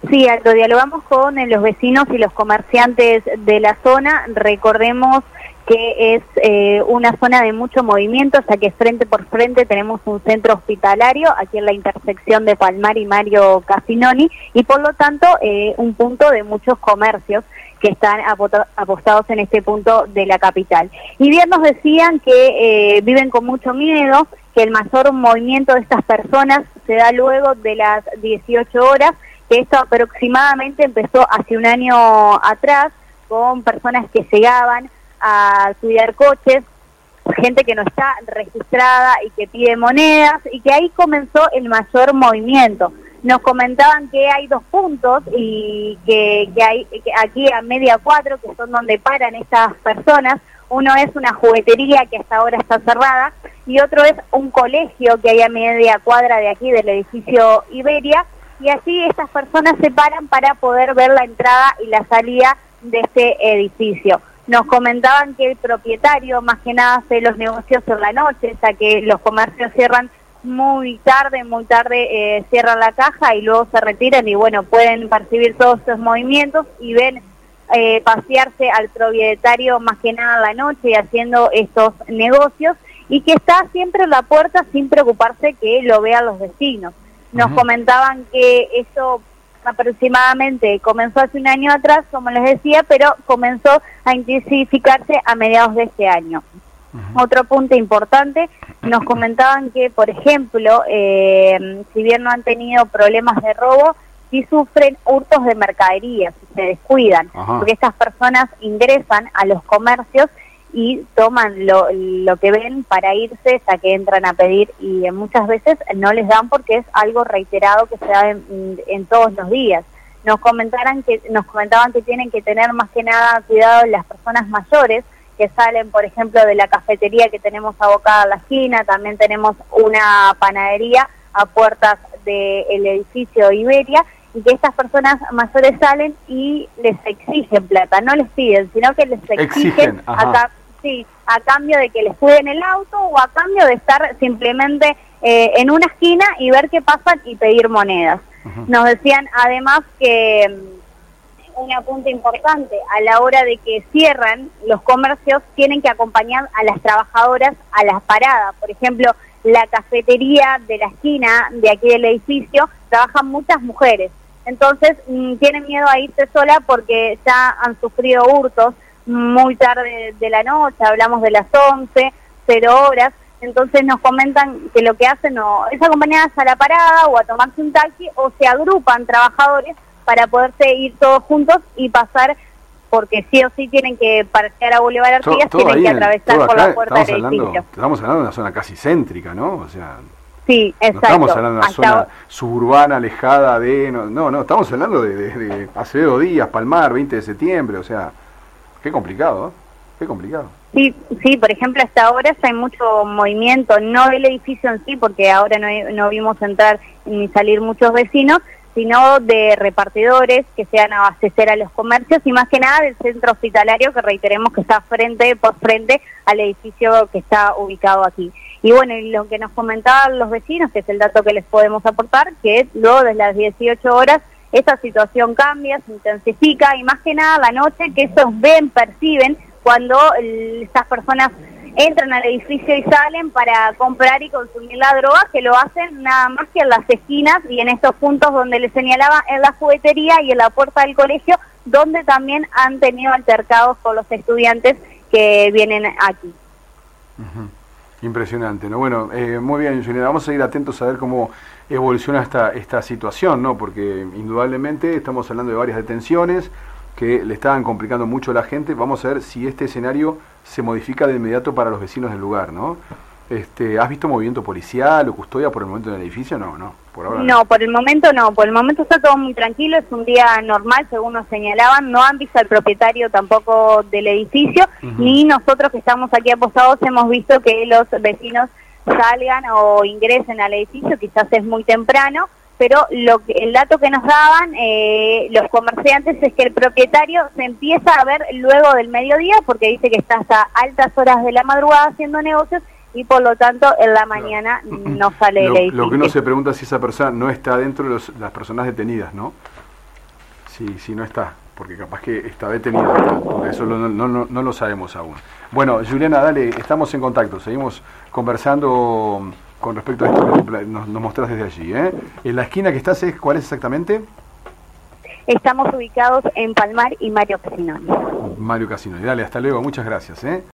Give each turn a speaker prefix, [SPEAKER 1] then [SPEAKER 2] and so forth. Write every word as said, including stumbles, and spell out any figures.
[SPEAKER 1] Sí, Aldo, dialogamos con eh, los vecinos y los comerciantes de la zona. Recordemos que es eh, una zona de mucho movimiento, ya que frente por frente tenemos un centro hospitalario, aquí en la intersección de Palmar y Mario Casinoni, y por lo tanto eh, un punto de muchos comercios que están apostados en este punto de la capital. Y bien nos decían que eh, viven con mucho miedo, que el mayor movimiento de estas personas se da luego de las dieciocho horas, que esto aproximadamente empezó hace un año atrás, con personas que llegaban a cuidar coches, gente que no está registrada y que pide monedas, y que ahí comenzó el mayor movimiento. Nos comentaban que hay dos puntos y que, que hay que aquí a media cuadra, que son donde paran estas personas. Uno es una juguetería que hasta ahora está cerrada, y otro es un colegio que hay a media cuadra de aquí, del edificio Iberia, y así estas personas se paran para poder ver la entrada y la salida de este edificio. Nos comentaban que el propietario más que nada hace los negocios en la noche, ya que los comercios cierran muy tarde, muy tarde eh, cierran la caja y luego se retiran, y bueno, pueden percibir todos estos movimientos y ven eh, pasearse al propietario más que nada en la noche y haciendo estos negocios, y que está siempre en la puerta sin preocuparse que lo vean los vecinos. Nos uh-huh. comentaban que eso aproximadamente comenzó hace un año atrás, como les decía, pero comenzó a intensificarse a mediados de este año. Uh-huh. Otro punto importante, nos comentaban que, por ejemplo, eh, si bien no han tenido problemas de robo, sí sufren hurtos de mercadería, si se descuidan, uh-huh. porque estas personas ingresan a los comercios y toman lo, lo que ven para irse, ya que entran a pedir, y muchas veces no les dan porque es algo reiterado que se da en, en todos los días. Nos comentaran que nos comentaban que tienen que tener más que nada cuidado las personas mayores que salen, por ejemplo, de la cafetería que tenemos abocada a la esquina. También tenemos una panadería a puertas del edificio Iberia, y que estas personas mayores salen y les exigen plata, no les piden, sino que les exigen, exigen acá. Sí, a cambio de que les cuiden el auto, o a cambio de estar simplemente eh, en una esquina y ver qué pasa y pedir monedas. Uh-huh. Nos decían además que um, un apunte importante, a la hora de que cierran los comercios, tienen que acompañar a las trabajadoras a las paradas. Por ejemplo, la cafetería de la esquina de aquí del edificio, trabajan muchas mujeres. Entonces, mmm, tienen miedo a irse sola porque ya han sufrido hurtos muy tarde de la noche, hablamos de las once, cero horas, entonces nos comentan que lo que hacen no, es acompañadas a la parada o a tomarse un taxi, o se agrupan trabajadores para poderse ir todos juntos y pasar, porque sí o sí tienen que parquear a Boulevard Artigas, tienen que atravesar por la puerta del edificio.
[SPEAKER 2] Estamos hablando de una zona casi céntrica, ¿no? O sea,
[SPEAKER 1] sí, exacto.
[SPEAKER 2] No estamos hablando de una Hasta zona suburbana, alejada de... No, no, no estamos hablando de, de, de Acevedo Díaz, Palmar, veinte de septiembre, o sea... Qué complicado, ¿eh? Qué complicado.
[SPEAKER 1] Sí, sí, por ejemplo, hasta ahora hay mucho movimiento, no del edificio en sí, porque ahora no, no vimos entrar ni salir muchos vecinos, sino de repartidores que se van a abastecer a los comercios, y más que nada del centro hospitalario, que reiteremos que está frente por frente al edificio que está ubicado aquí. Y bueno, y lo que nos comentaban los vecinos, que es el dato que les podemos aportar, que luego de las dieciocho horas, esa situación cambia, se intensifica, y más que nada la noche, que ellos ven, perciben cuando el, estas personas entran al edificio y salen para comprar y consumir la droga, que lo hacen nada más que en las esquinas y en estos puntos donde les señalaba, en la juguetería y en la puerta del colegio, donde también han tenido altercados con los estudiantes que vienen aquí.
[SPEAKER 2] Uh-huh. Impresionante, ¿no? Bueno, eh, muy bien, Juliana, vamos a ir atentos a ver cómo evoluciona esta, esta situación, ¿no? Porque indudablemente estamos hablando de varias detenciones que le estaban complicando mucho a la gente. Vamos a ver si este escenario se modifica de inmediato para los vecinos del lugar, ¿no? Este, ¿has visto movimiento policial o custodia por el momento en el edificio? No, no, por ahora no.
[SPEAKER 1] No, por el momento no, por el momento está todo muy tranquilo, es un día normal, según nos señalaban. No han visto al propietario tampoco del edificio, uh-huh. ni nosotros que estamos aquí apostados hemos visto que los vecinos salgan o ingresen al edificio. Quizás es muy temprano, pero lo que, el dato que nos daban eh, los comerciantes es que el propietario se empieza a ver luego del mediodía, porque dice que está hasta altas horas de la madrugada haciendo negocios, y por lo tanto en la mañana claro. no sale
[SPEAKER 2] lo,
[SPEAKER 1] el edificio.
[SPEAKER 2] Lo que uno se pregunta es si esa persona no está dentro de los, las personas detenidas, ¿no? si, si no está, porque capaz que está detenido, porque eso no, no, no, no lo sabemos aún. Bueno, Juliana, dale, estamos en contacto, seguimos conversando con respecto a esto que nos, nos mostrás desde allí, ¿eh? En la esquina que estás, ¿cuál es exactamente?
[SPEAKER 1] Estamos ubicados en Palmar y Mario Casinoni.
[SPEAKER 2] Mario Casinoni, dale, hasta luego, muchas gracias, ¿eh?